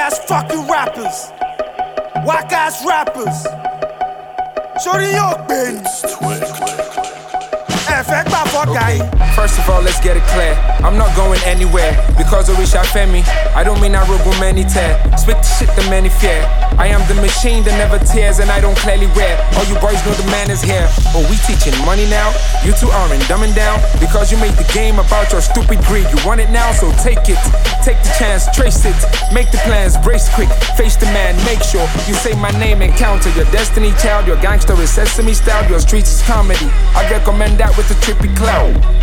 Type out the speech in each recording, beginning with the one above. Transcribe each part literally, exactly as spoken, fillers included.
ass fucking rappers. Whack ass rappers. Shorty your bitch. Okay. First of all, let's get it clear. I'm not going anywhere because of Risha Femi. I don't mean I rogo many tear. Spit the shit the many fear. I am the machine that never tears and I don't clearly wear. All you boys know the man is here. Oh, we teaching money now? You two aren't dumbing down because you made the game about your stupid greed. You want it now, so take it. Take the chance, trace it. Make the plans, brace quick. Face the man, make sure you say my name and counter. Your destiny child, your gangster is Sesame style. Your streets is comedy. I'd recommend that with a trippy cloud.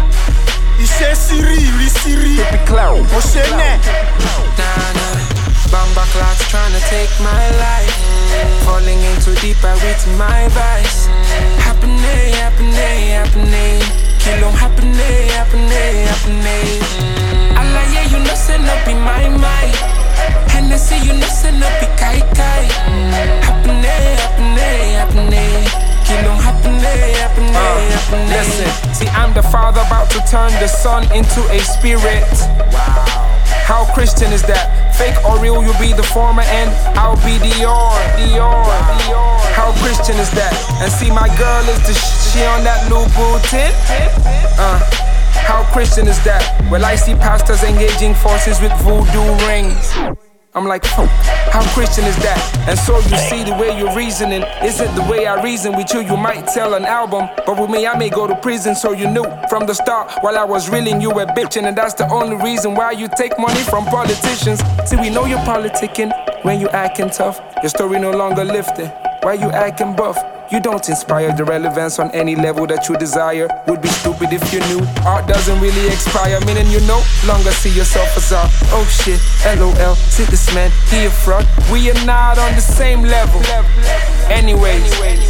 Ishe Siri, Ri Siri. Trippy cloud. Oshene. Nah, nah. Bamba clocks trying to take my life. Falling into deep, I reach my vice. Happening, happening, happening. Kill 'em happening, happening, happening. Allah, yeah, you know, send up in my mind. Hennessy, you know, send up in Kai Kai. Happening, happening, happening. Kill 'em happening, happening, uh, happening. Listen, see, I'm the father about to turn the son into a spirit. Wow. How Christian is that? Fake or real, you'll be the former and I'll be Dior, Dior, Dior. How Christian is that? And see, my girl is the sh- she on that Louboutin. Uh, how Christian is that? Well, I see pastors engaging forces with voodoo rings. I'm like, oh, how Christian is that? And so you see the way you're reasoning isn't the way I reason with you. You might tell an album, but with me I may go to prison. So you knew from the start while I was reeling you were bitching. And that's the only reason why you take money from politicians. See, we know you're politicking when you acting tough. Your story no longer lifted. Why you acting buff? You don't inspire the relevance on any level that you desire. Would be stupid if you knew art doesn't really expire, meaning you no longer see yourself as art. Oh shit, LOL, see this man, he a fraud. We are not on the same level. Anyways,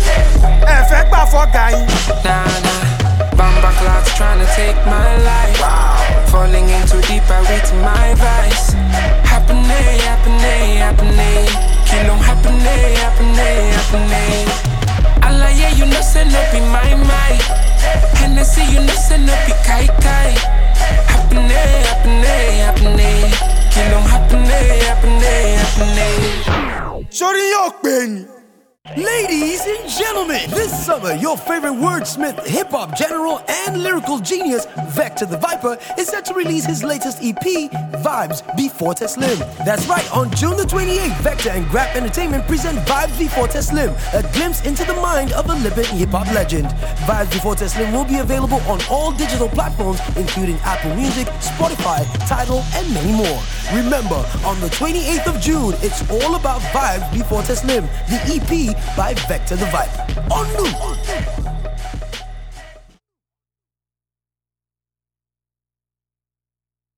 Effect by for guy. Nah, nah. Bamba clocks trying to take my life. Falling into deep, I reach my vice. Happening, happening, happening. Kill 'em happening, happening, happening. Allah, yeah, you know, send up in my mind. Hennessy, you know, send up in Kai Kai. Happening, happening, happening. Kill 'em happening, happening, happening. Shorty your bitch. Ladies and gentlemen, this summer, your favorite wordsmith, hip-hop general, and lyrical genius, Vector the Viper, is set to release his latest E P, Vibes Before Teslim. That's right, on June the twenty-eighth, Vector and Grap Entertainment present Vibes Before Teslim, a glimpse into the mind of a living hip-hop legend. Vibes Before Teslim will be available on all digital platforms, including Apple Music, Spotify, Tidal, and many more. Remember, on the twenty-eighth of June, it's all about Vibes Before Teslim, the E P by Vector the Viper. On New!